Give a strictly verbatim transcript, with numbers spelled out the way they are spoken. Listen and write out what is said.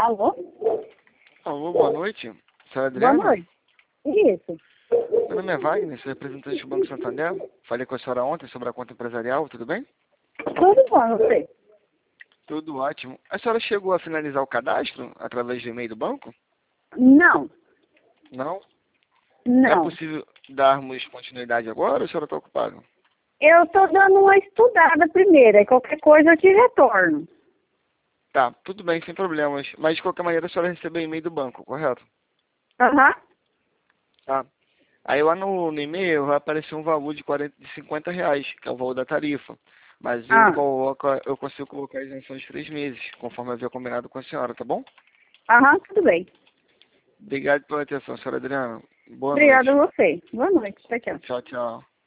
Alô? Alô, boa noite. Senhora Boa Adriana? noite. Isso. Meu nome é Wagner, sou representante do Banco Santander. Falei com a senhora ontem sobre a conta empresarial, tudo bem? Tudo bom, você? Tudo ótimo. A senhora chegou a finalizar o cadastro através do e-mail do banco? Não, Não? É não. possível darmos continuidade agora ou a senhora está ocupada? Eu tô dando uma estudada primeiro, aí qualquer coisa eu te retorno. Tá, tudo bem, sem problemas. Mas de qualquer maneira a senhora recebeu e-mail do banco, correto? Aham. Tá. Aí lá no, no e-mail vai aparecer um valor de, quarenta, de cinquenta reais, que é o valor da tarifa. Mas eu Ah, coloco, eu consigo colocar a isenção de três meses, conforme eu havia combinado com a senhora, tá bom? aham, tudo bem. Obrigado pela atenção, senhora Adriana. Boa noite. Obrigada a você. Boa noite. Tchau, tchau. Tchau, tchau.